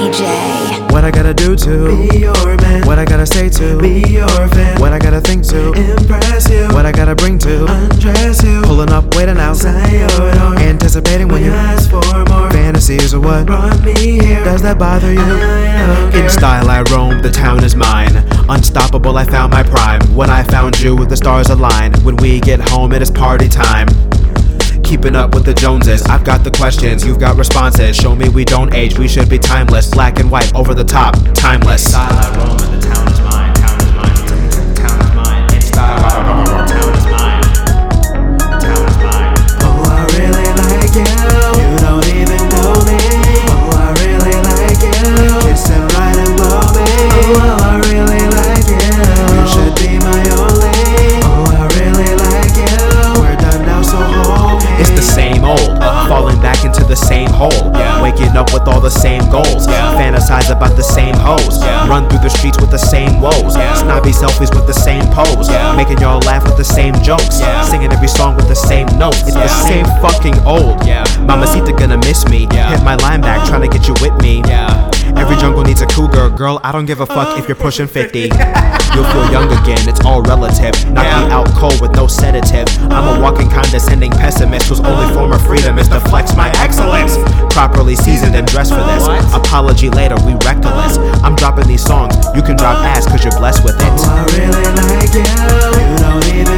DJ. What I gotta do to be your man, what I gotta say to be your fan, what I gotta think to impress you, what I gotta bring to undress you, pulling up, waiting out, sign your door, anticipating when you ask for more, fantasies or what brought me here, does that bother you? I don't care. In style I roam, the town is mine. Unstoppable, I found my prime. When I found you, the stars align. When we get home, it is party time. Keeping up with the Joneses, I've got the questions, you've got responses. Show me we don't age, we should be timeless. Black and white, over the top, timeless. In style I roam, and the town is mine. Town is mine, town is mine. In style I roam, the town is mine. Town is mine. Oh, I really like you, you don't even know me. Oh, I really like you, kiss and ride and blow me. Oh, I really like you, you should be my only. Oh, I really like you, we're done now, so hold me. It's the same old, falling back into the same hole. Waking up with all the same goals, fantasize about the same hoes, run through the streets with the same woes, snobby selfies with the same pose, making y'all laugh with the same jokes, singing every song with the same notes. It's the same fucking old. Mamacita gonna miss me, hit my line back trying to get you with me. Every jungle needs a cougar, girl, I don't give a fuck if you're pushing 50. You'll feel young again, it's all relative. Knock me out cold with no sedative. I'm a walking condescending pessimist whose only form of freedom is to flex my excellence. Properly seasoned and dressed for this. Apology later, we reckless. I'm dropping these songs, you can drop ass cause you're blessed with it. Oh, I really like you, you don't even